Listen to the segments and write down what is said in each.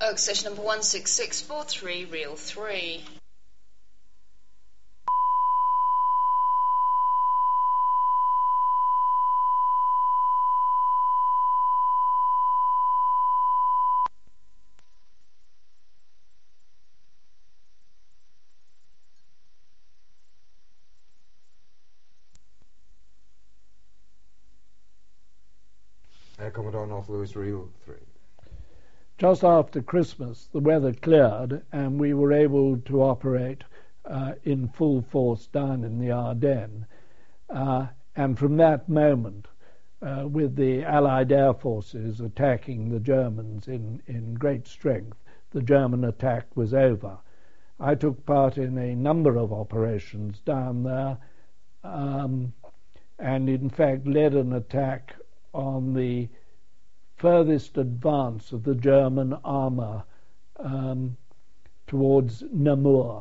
Oak session number 16643, reel 3. Commodore North Lewis, reel 3. Just after Christmas, the weather cleared and we were able to operate in full force down in the Ardennes. And from that moment, with the Allied air forces attacking the Germans in great strength, the German attack was over. I took part in a number of operations down there, and in fact led an attack on the furthest advance of the German armour towards Namur.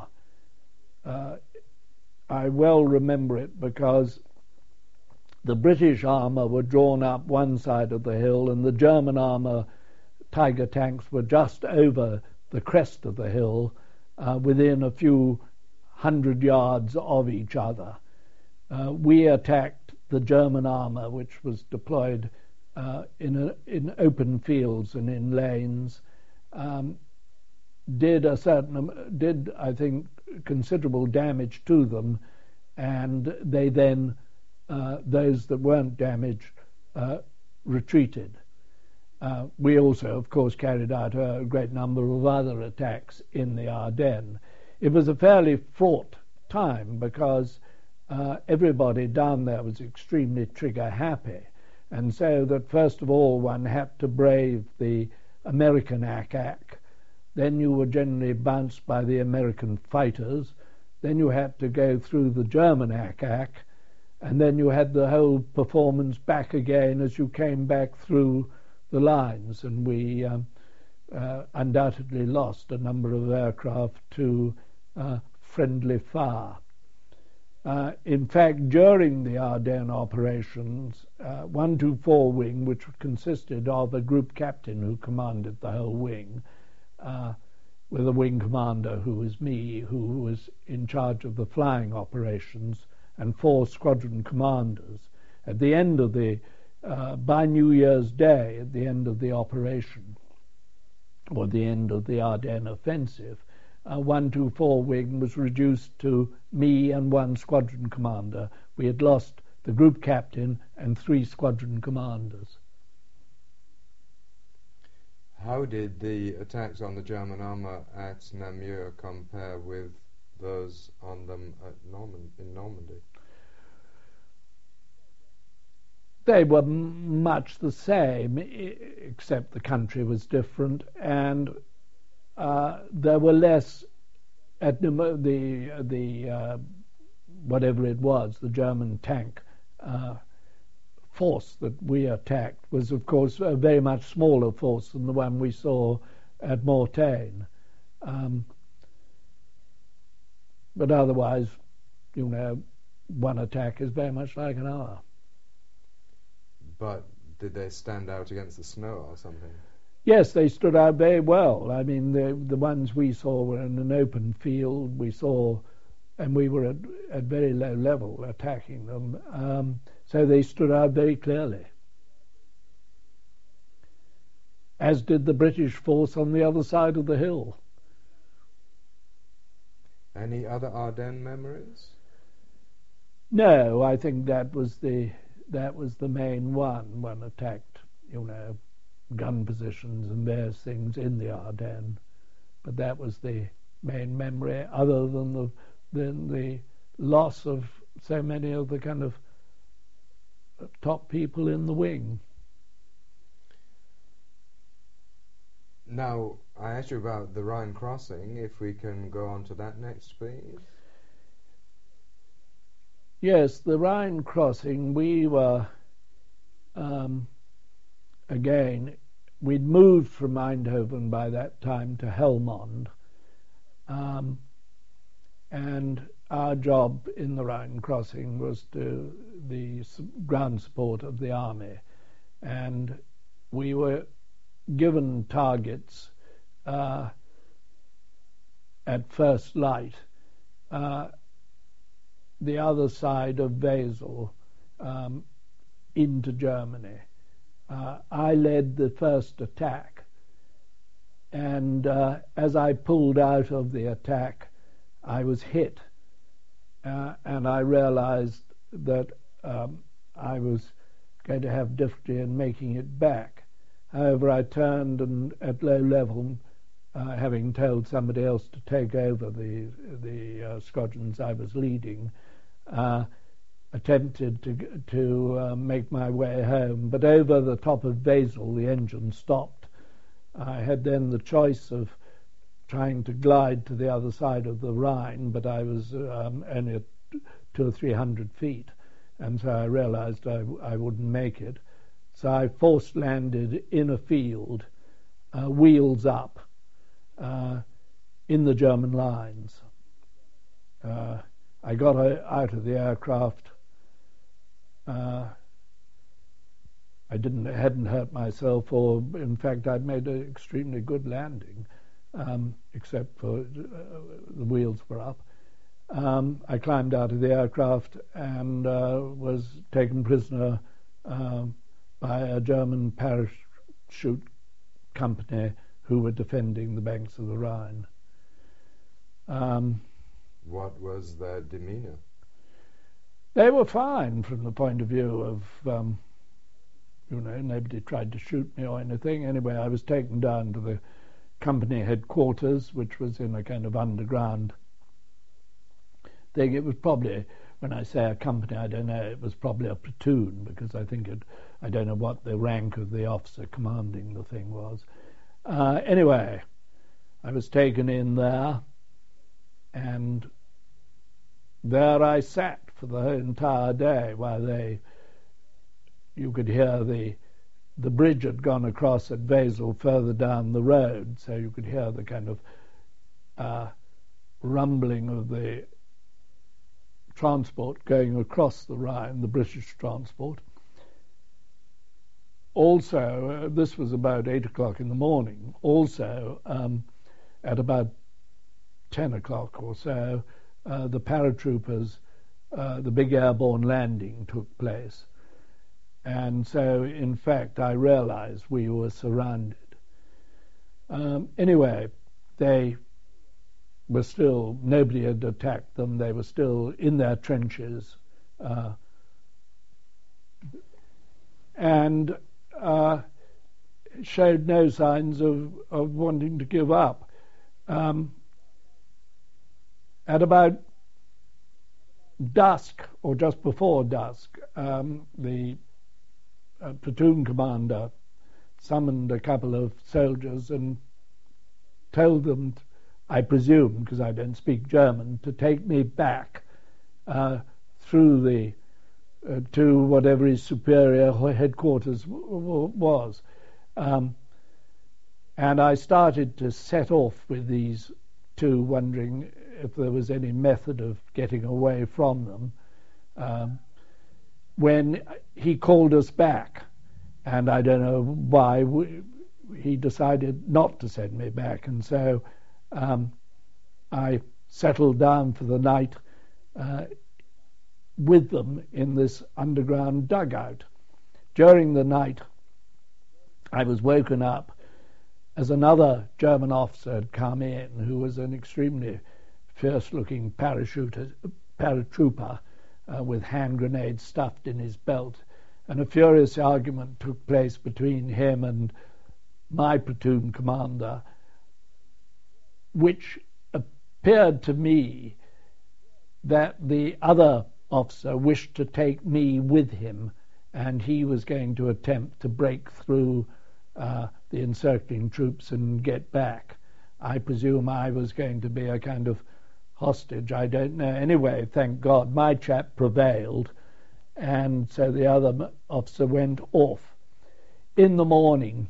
I well remember it because the British armour were drawn up one side of the hill and the German armour Tiger tanks were just over the crest of the hill, within a few 100 yards of each other. We attacked the German armour, which was deployed in open fields and in lanes, did I think considerable damage to them, and they then those that weren't damaged retreated. We also, of course, carried out a great number of other attacks in the Ardennes. It was a fairly fraught time because everybody down there was extremely trigger happy. And so that first of all one had to brave the American ack-ack. Then you were generally bounced by the American fighters. Then you had to go through the German ack-ack. And then you had the whole performance back again as you came back through the lines. And we undoubtedly lost a number of aircraft to friendly fire. In fact, during the Ardennes operations, 124 Wing, which consisted of a group captain who commanded the whole wing, with a wing commander who was me, who was in charge of the flying operations, and 4 squadron commanders. At the end of by New Year's Day, at the end of the operation, or the end of the Ardennes offensive, 124 Wing was reduced to me and 1 squadron commander. We had lost the group captain and 3 squadron commanders. How did the attacks on the German armour at Namur compare with those on them in Normandy? They were much the same, except the country was different, and there were less at the whatever it was, the German tank force that we attacked was, of course, a very much smaller force than the one we saw at Mortain. But otherwise, one attack is very much like another. But did they stand out against the snow or something? Yes, they stood out very well. I mean, the ones we saw were in an open field. And we were at very low level attacking them. So they stood out very clearly. As did the British force on the other side of the hill. Any other Ardennes memories? No, I think that was the main one. One attacked, gun positions and various things in the Ardennes, but that was the main memory, other than the loss of so many of the kind of top people in the wing. Now, I asked you about the Rhine crossing. If we can go on to that next, please. Yes, the Rhine crossing, we were again, we'd moved from Eindhoven by that time to Helmond, and our job in the Rhine crossing was to the ground support of the army, and we were given targets at first light the other side of Wesel into Germany. I led the first attack, and as I pulled out of the attack, I was hit, and I realized that I was going to have difficulty in making it back. However, I turned and at low level, having told somebody else to take over the squadrons I was leading, attempted to make my way home. But over the top of Wesel, the engine stopped. I had then the choice of trying to glide to the other side of the Rhine, but I was only at 200 or 300 feet, and so I realized I wouldn't make it. So I forced landed in a field, wheels up, in the German lines. I got out of the aircraft. I hadn't hurt myself, or in fact I'd made an extremely good landing, except for the wheels were up. I climbed out of the aircraft and was taken prisoner by a German parachute company who were defending the banks of the Rhine. What was their demeanor? They were fine from the point of view of, nobody tried to shoot me or anything. Anyway, I was taken down to the company headquarters, which was in a kind of underground thing. It was probably, when I say a company, I don't know, it was probably a platoon, because I don't know what the rank of the officer commanding the thing was. Anyway, I was taken in there, and there I sat for the entire day while you could hear the bridge had gone across at Wesel further down the road, so you could hear the kind of rumbling of the transport going across the Rhine, the British transport. Also, this was about 8 o'clock in the morning. Also, at about 10 o'clock or so, the paratroopers, the big airborne landing took place. And so, in fact, I realized we were surrounded. Anyway, they were still, nobody had attacked them. They were still in their trenches. And showed no signs of wanting to give up. At about dusk, or just before dusk, the platoon commander summoned a couple of soldiers and told them, I presume, because I don't speak German, to take me back through to whatever his superior headquarters was. And I started to set off with these two, wondering if there was any method of getting away from them, when he called us back. And I don't know why he decided not to send me back. And so I settled down for the night with them in this underground dugout. During the night, I was woken up as another German officer had come in, who was an extremely fierce-looking paratrooper with hand grenades stuffed in his belt, and a furious argument took place between him and my platoon commander, which appeared to me that the other officer wished to take me with him, and he was going to attempt to break through the encircling troops and get back. I presume I was going to be a kind of hostage. I don't know. Anyway, thank God, my chap prevailed, and so the other officer went off. In the morning,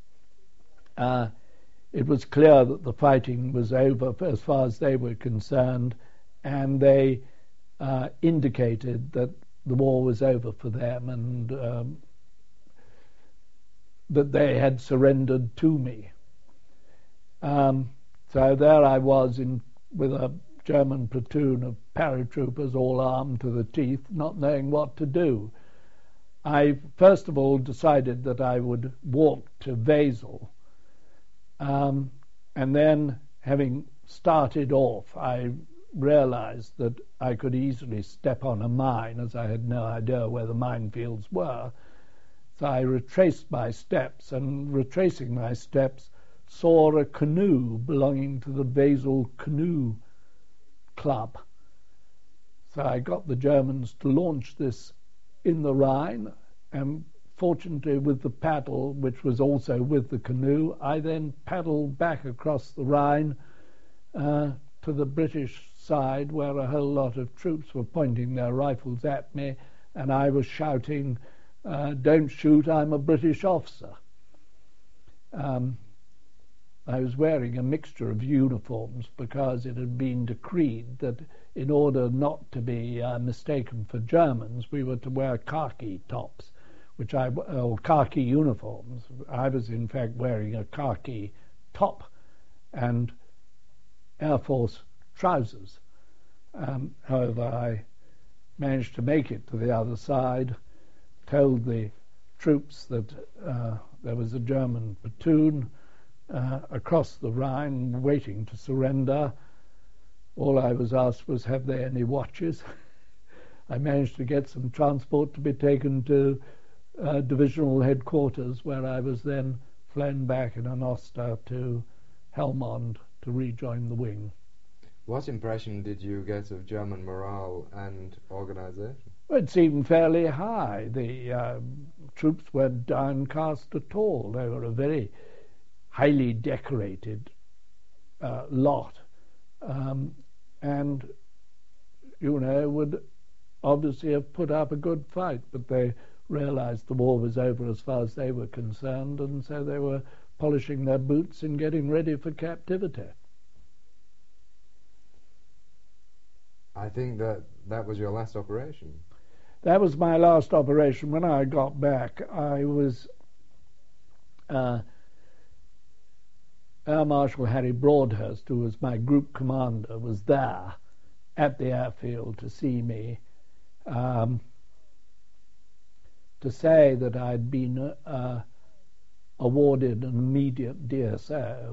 it was clear that the fighting was over as far as they were concerned, and they indicated that the war was over for them, and that they had surrendered to me. So there I was with a German platoon of paratroopers all armed to the teeth, not knowing what to do. I first of all decided that I would walk to Wesel, and then having started off, I realized that I could easily step on a mine, as I had no idea where the minefields were. So I retraced my steps, and retracing my steps, saw a canoe belonging to the Wesel Canoe Club. So I got the Germans to launch this in the Rhine, and fortunately with the paddle, which was also with the canoe, I then paddled back across the Rhine to the British side, where a whole lot of troops were pointing their rifles at me, and I was shouting, "Don't shoot, I'm a British officer." I was wearing a mixture of uniforms because it had been decreed that in order not to be mistaken for Germans, we were to wear khaki tops, or khaki uniforms. I was in fact wearing a khaki top and Air Force trousers. However, I managed to make it to the other side, told the troops that there was a German platoon across the Rhine waiting to surrender. All I was asked was, have they any watches? I managed to get some transport to be taken to divisional headquarters, where I was then flown back in an Oster to Helmond to rejoin the wing. What impression did you get of German morale and organisation? It seemed fairly high. The troops weren't downcast at all. They were a very highly decorated lot, and would obviously have put up a good fight, but they realized the war was over as far as they were concerned, and so they were polishing their boots and getting ready for captivity. I think that was your last operation. That was my last operation. When I got back, I was Air Marshal Harry Broadhurst, who was my group commander, was there at the airfield to see me, to say that I'd been awarded an immediate DSO,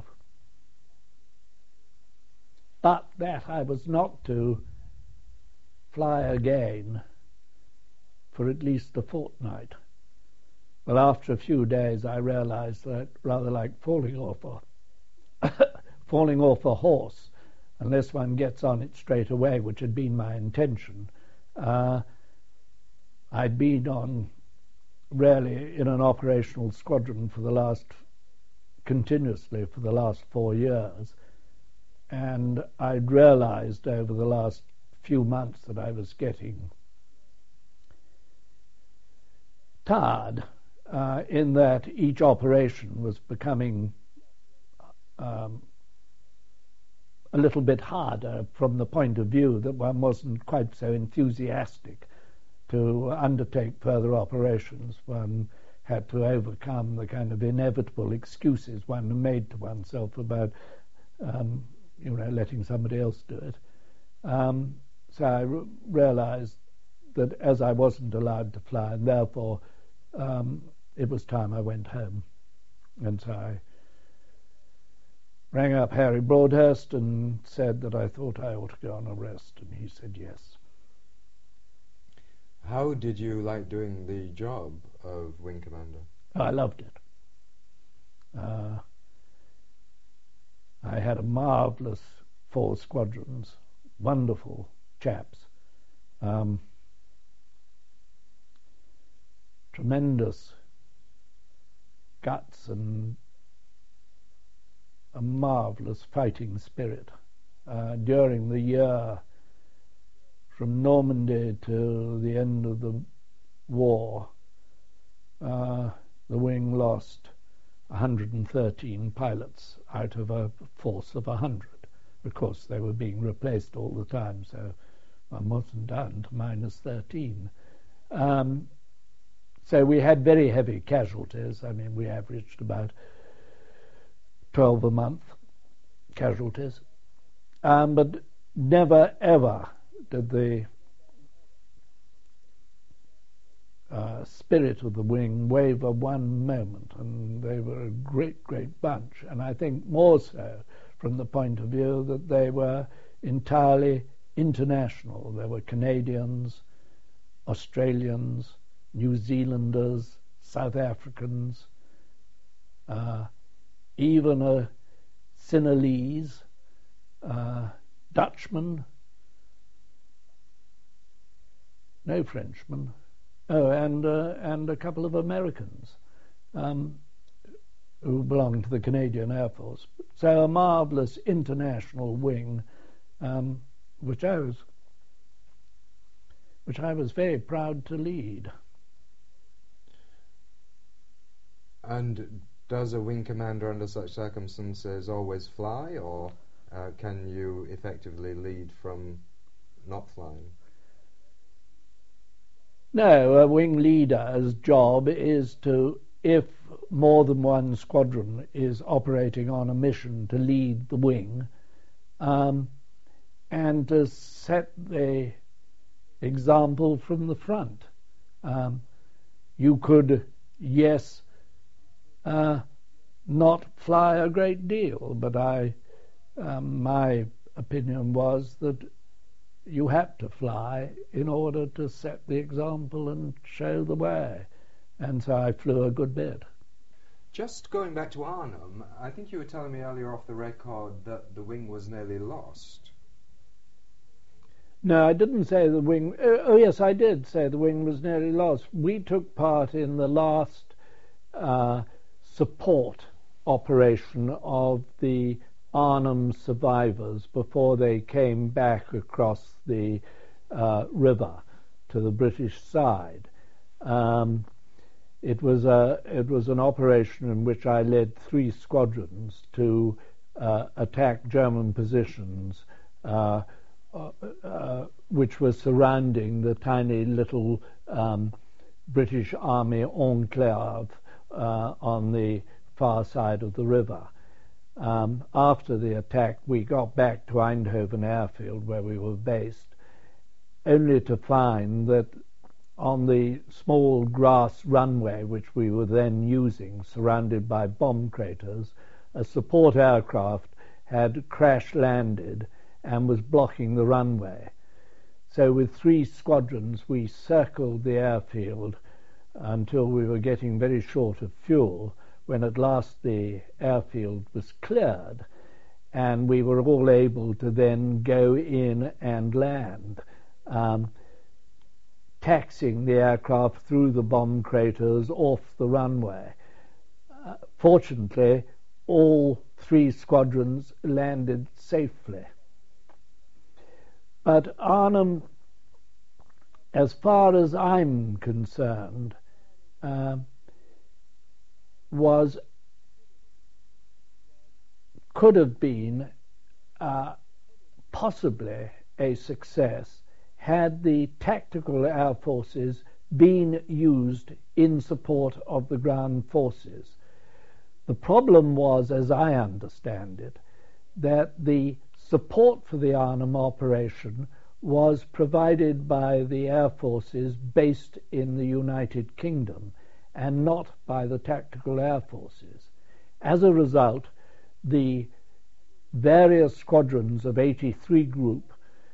but that I was not to fly again for at least a fortnight. Well, after a few days, I realized that rather like falling off a horse, unless one gets on it straight away, which had been my intention. I'd been on really in an operational squadron continuously for the last 4 years, and I'd realized over the last few months that I was getting tired, in that each operation was becoming a little bit harder from the point of view that one wasn't quite so enthusiastic to undertake further operations. One had to overcome the kind of inevitable excuses one made to oneself about letting somebody else do it. So I realized that as I wasn't allowed to fly, and therefore it was time I went home. And so I rang up Harry Broadhurst and said that I thought I ought to go on a rest, and he said yes. How did you like doing the job of Wing Commander? I loved it. I had a marvellous 4 squadrons, wonderful chaps, tremendous guts and a marvellous fighting spirit. During the year from Normandy to the end of the war, the wing lost 113 pilots out of a force of 100. Of course, they were being replaced all the time, so one wasn't down to minus 13. So we had very heavy casualties. I mean, we averaged about 12 a month. casualties, but never ever did the spirit of the wing waver one moment, and they were a great, great bunch, and I think more so from the point of view that they were entirely international. There were Canadians, Australians, New Zealanders, South Africans, even a Sinhalese, Dutchman, no Frenchman, and a couple of Americans who belonged to the Canadian Air Force. So a marvellous international wing, which I was very proud to lead. And does a wing commander under such circumstances always fly, or can you effectively lead from not flying? No, a wing leader's job is to, if more than one squadron is operating on a mission, to lead the wing and to set the example from the front. You could, yes, not fly a great deal, but my opinion was that you had to fly in order to set the example and show the way, and so I flew a good bit. Just going back to Arnhem, I think you were telling me earlier off the record that the wing was nearly lost. No, I didn't say the wing. Oh, yes, I did say the wing was nearly lost. We took part in the last support operation of the Arnhem survivors before they came back across the river to the British side. It was an operation in which I led 3 squadrons to attack German positions which were surrounding the tiny little British Army enclave on the far side of the river. After the attack, we got back to Eindhoven airfield where we were based, only to find that on the small grass runway which we were then using, surrounded by bomb craters, a support aircraft had crash landed and was blocking the runway. So with 3 squadrons we circled the airfield until we were getting very short of fuel, when at last the airfield was cleared and we were all able to then go in and land, taxiing the aircraft through the bomb craters off the runway. Fortunately, all 3 squadrons landed safely. But Arnhem, as far as I'm concerned, could have been possibly a success had the tactical air forces been used in support of the ground forces. The problem was, as I understand it, that the support for the Arnhem operation was provided by the air forces based in the United Kingdom and not by the tactical air forces. As a result, the various squadrons of 83 Group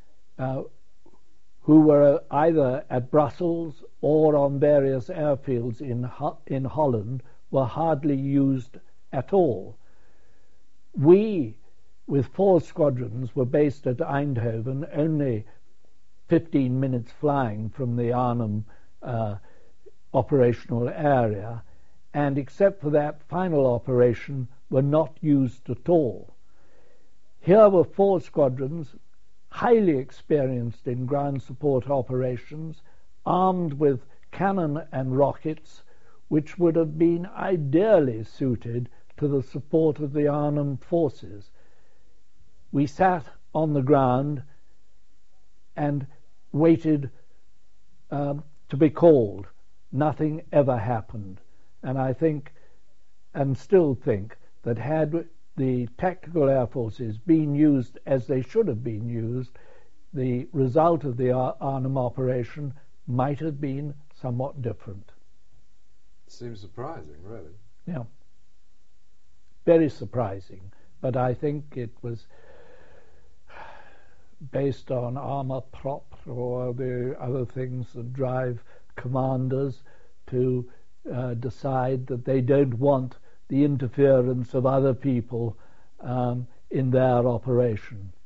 who were either at Brussels or on various airfields in Holland were hardly used at all. We, with 4 squadrons, were based at Eindhoven, only 15 minutes flying from the Arnhem operational area, and except for that final operation were not used at all. Here were 4 squadrons, highly experienced in ground support operations, armed with cannon and rockets, which would have been ideally suited to the support of the Arnhem forces. We sat on the ground and waited to be called. Nothing ever happened. And I think, and still think, that had the tactical air forces been used as they should have been used, the result of the Arnhem operation might have been somewhat different. Seems surprising, really. Yeah. Very surprising. But I think it was based on armour prop or the other things that drive commanders to decide that they don't want the interference of other people in their operation.